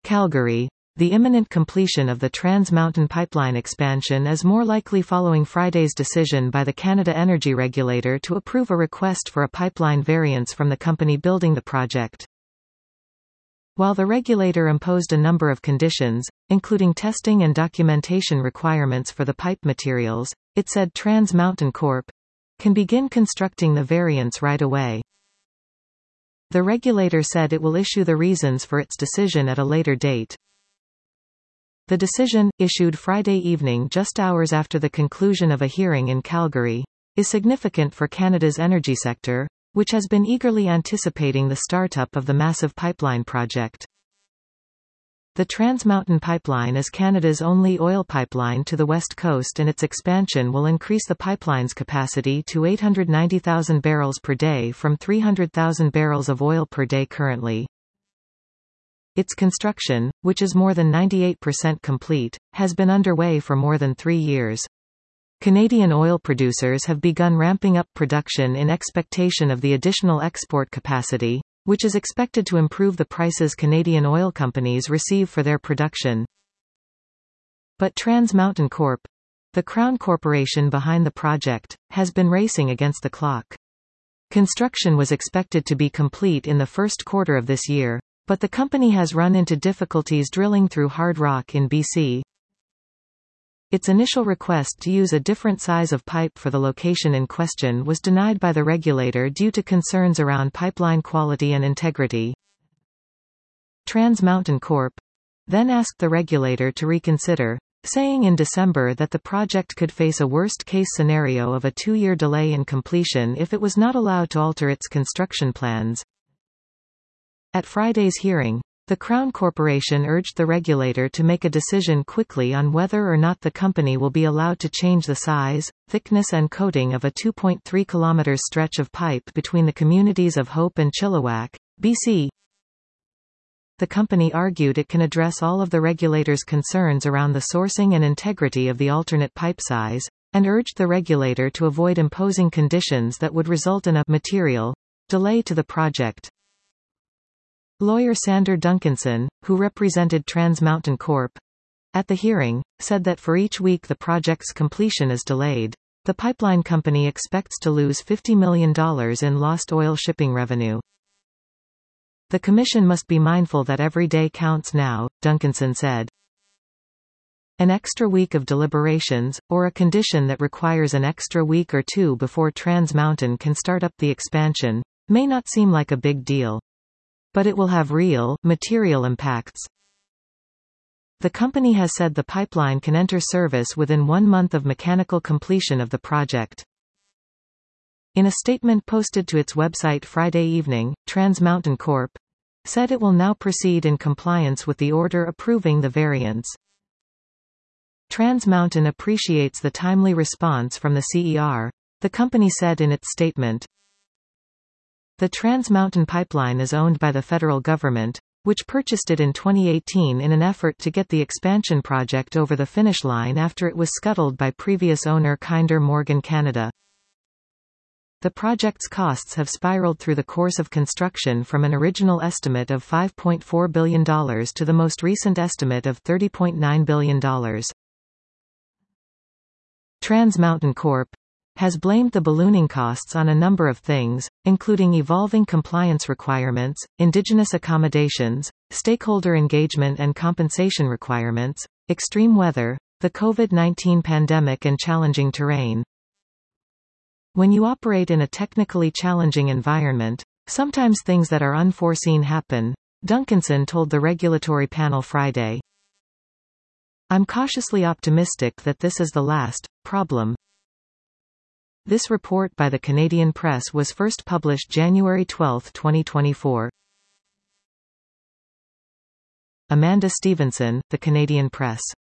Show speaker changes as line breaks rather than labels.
Calgary. The imminent completion of the Trans Mountain Pipeline expansion is more likely following Friday's decision by the Canada Energy Regulator to approve a request for a pipeline variance from the company building the project. While the regulator imposed a number of conditions, including testing and documentation requirements for the pipe materials, it said Trans Mountain Corp. Can begin constructing the variance right away. The regulator said it will issue the reasons for its decision at a later date. The decision, issued Friday evening just hours after the conclusion of a hearing in Calgary, is significant for Canada's energy sector, which has been eagerly anticipating the startup of the massive pipeline project. The Trans Mountain Pipeline is Canada's only oil pipeline to the west coast, and its expansion will increase the pipeline's capacity to 890,000 barrels per day from 300,000 barrels of oil per day currently. Its construction, which is more than 98% complete, has been underway for more than 3 years. Canadian oil producers have begun ramping up production in expectation of the additional export capacity, which is expected to improve the prices Canadian oil companies receive for their production. But Trans Mountain Corp., the Crown Corporation behind the project, has been racing against the clock. Construction was expected to be complete in the first quarter of this year, but the company has run into difficulties drilling through hard rock in BC. Its initial request to use a different size of pipe for the location in question was denied by the regulator due to concerns around pipeline quality and integrity. Trans Mountain Corp. then asked the regulator to reconsider, saying in December that the project could face a worst-case scenario of a 2-year delay in completion if it was not allowed to alter its construction plans. At Friday's hearing, the Crown Corporation urged the regulator to make a decision quickly on whether or not the company will be allowed to change the size, thickness and coating of a 2.3 km stretch of pipe between the communities of Hope and Chilliwack, BC. The company argued it can address all of the regulator's concerns around the sourcing and integrity of the alternate pipe size, and urged the regulator to avoid imposing conditions that would result in a material delay to the project. Lawyer Sander Duncanson, who represented Trans Mountain Corp. at the hearing, said that for each week the project's completion is delayed, the pipeline company expects to lose $50 million in lost oil shipping revenue. The Commission must be mindful that every day counts now, Duncanson said. An extra week of deliberations, or a condition that requires an extra week or two before Trans Mountain can start up the expansion, may not seem like a big deal. But it will have real, material impacts. The company has said the pipeline can enter service within 1 month of mechanical completion of the project. In a statement posted to its website Friday evening, Trans Mountain Corp. said it will now proceed in compliance with the order approving the variance. Trans Mountain appreciates the timely response from the CER, the company said in its statement. The Trans Mountain Pipeline is owned by the federal government, which purchased it in 2018 in an effort to get the expansion project over the finish line after it was scuttled by previous owner Kinder Morgan Canada. The project's costs have spiraled through the course of construction from an original estimate of $5.4 billion to the most recent estimate of $30.9 billion. Trans Mountain Corp. has blamed the ballooning costs on a number of things, including evolving compliance requirements, indigenous accommodations, stakeholder engagement and compensation requirements, extreme weather, the COVID-19 pandemic and challenging terrain. When you operate in a technically challenging environment, sometimes things that are unforeseen happen, Duncanson told the regulatory panel Friday. I'm cautiously optimistic that this is the last problem. This report by the Canadian Press was first published January 12, 2024. Amanda Stevenson, The Canadian Press.